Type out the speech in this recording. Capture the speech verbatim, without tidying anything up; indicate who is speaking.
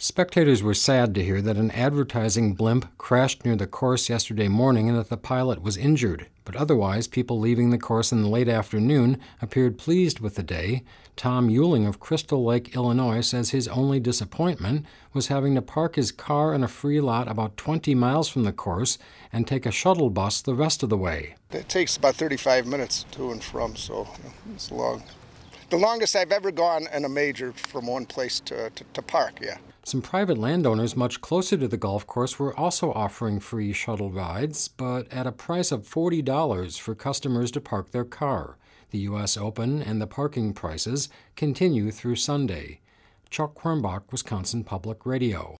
Speaker 1: Spectators were sad to hear that an advertising blimp crashed near the course yesterday morning and that the pilot was injured. But otherwise, people leaving the course in the late afternoon appeared pleased with the day. Tom Euling of Crystal Lake, Illinois, says his only disappointment was having to park his car in a free lot about twenty miles from the course and take a shuttle bus the rest of the way.
Speaker 2: It takes about thirty-five minutes to and from, so it's long. The longest I've ever gone in a major from one place to, to, to park, yeah.
Speaker 1: Some private landowners much closer to the golf course were also offering free shuttle rides, but at a price of forty dollars for customers to park their car. The U S Open and the parking prices continue through Sunday. Chuck Quirmbach, Wisconsin Public Radio.